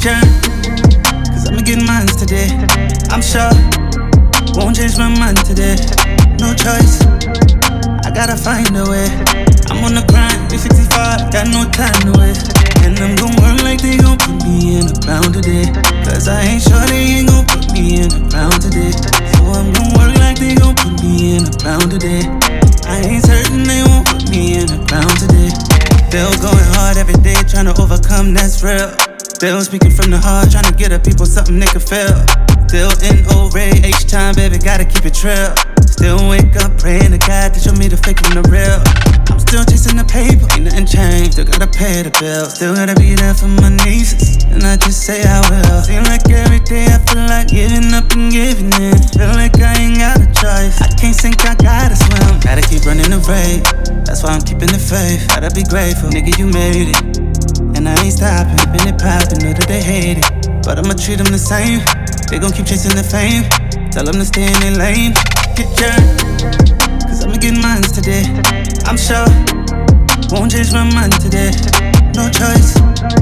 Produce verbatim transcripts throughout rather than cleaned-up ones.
picture, cause I'ma get mines today. I'm sure, won't change my mind today. No choice, I gotta find a way. I'm on the grind, three sixty-five, got no time to waste. And I'm gon' work like they gon' put me in the ground today. Cause I ain't sure they ain't gon' put me in the ground today. So I'm gon' work like they gon' put me in the ground today. I ain't certain they won't put me in the ground today. Still going hard every day, tryna overcome, that's real. Still speaking from the heart, tryna get up people something they can feel. Still in O-Ray, H-time, baby, gotta keep it trill. Still wake up, praying to God to show me the fake from the real. I'm still chasing the paper, ain't nothing changed. Still gotta pay the bill, still gotta be there for my nieces. And I just say I will. Seem like every day I feel like giving up and giving in. Feel like I ain't got a choice. I can't sink, I gotta swim. Gotta keep running the race, that's why I'm keeping the faith. Gotta be grateful, nigga, you made it. And I ain't stopping, keeping it poppin', know that they hate it. But I'ma treat them the same, they gon' keep chasing the fame. Tell them to stay in their lane. Picture, cause I'ma get mines today. I'm sure, won't change my mind today. No choice,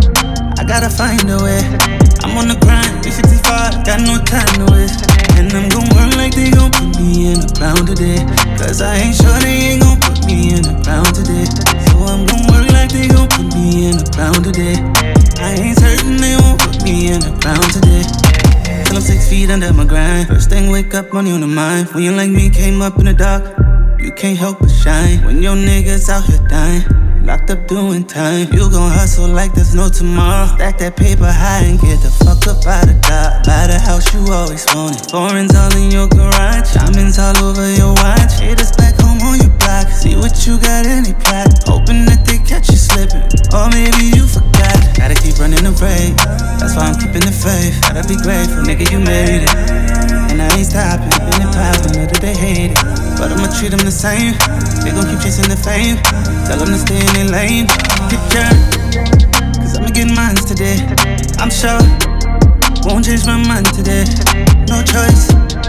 I gotta find a way. I'm on the grind, three sixty-five, got no time to waste. And I'm gon' work like they gon' put me in the ground today. Cause I ain't sure they ain't gon' put me in the ground today. So I'm gon' work like they gon' put me in the ground today. I ain't certain they won't put me in the ground today. Till I'm six feet under my grind. First thing, wake up, money on the mind. When you like me came up in the dark, you can't help but shine. When your niggas out here dying, locked up doing time, you gon' hustle like there's no tomorrow. Stack that paper high and get the fuck up out of Dodge. Buy the house you always wanted. Foreigns all in your garage, diamonds all over your watch. Haters back home on your block, see what you got in the plot. Hoping that they catch you slipping, or maybe you forgot. Gotta keep running the race, that's why I'm keeping the faith. Gotta be grateful, nigga, you made it. And I ain't stopping, keeping it poppin', know that they hate it. But I'ma treat them the same, they gon' keep chasing the fame. Tell them to stay in their lane. Picture, cause I'ma get mines today. I'm sure, won't change my mind today. No choice,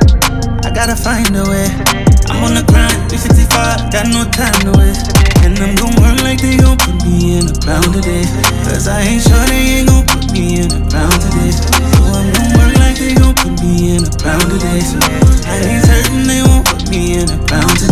I gotta find a way. I'm on the grind, three sixty-five, got no time to waste. And I'm gon' work like they gon' put me in the ground today. Cause I ain't sure they ain't gon' put me in the ground today. So I'm gon' work like they gon' put me in the ground today. I ain't certain they won't put me in the ground today.